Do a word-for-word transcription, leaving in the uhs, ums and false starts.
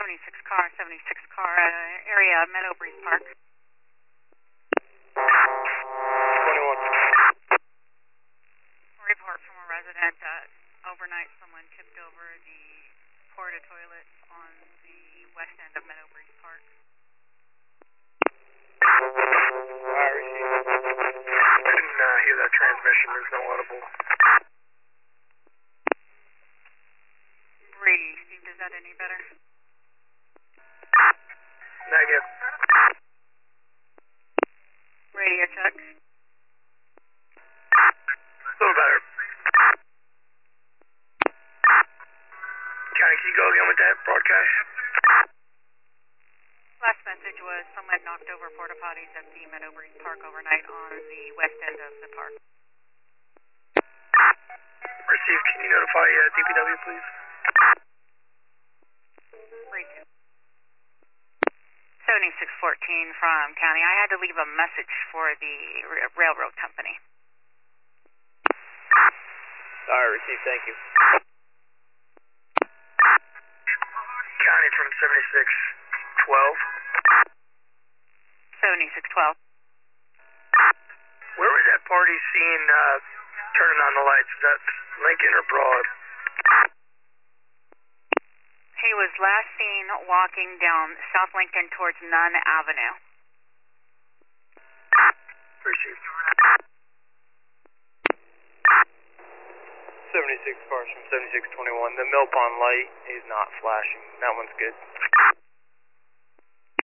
seventy-six car, seventy-six car, uh, area, Meadow Breeze Park. twenty-one. Report from a resident that overnight someone tipped over the porta toilet on the west end of Meadow Breeze Park. Alright, receive. I didn't uh, hear that transmission. There's no audible. Brady, Steve, is that any better? Negative. Radio check. A little better. County, can you go again with that broadcast? Last message was someone knocked over porta potties at the Meadow Breeze Park overnight on the west end of the park. Receive, can you notify uh, D P W, please? Three two. seventy-six fourteen from county. I had to leave a message for the r- railroad company. Alright, receive, thank you. County from seventy-six twelve. seventy-six twelve. Where was that party seen uh, turning on the lights? Is that Lincoln or Broad? He was last seen walking down South Lincoln towards Nunn Avenue. Received. seventy-six cars from seventy-six twenty-one. The Mill Pond light is not flashing. That one's good.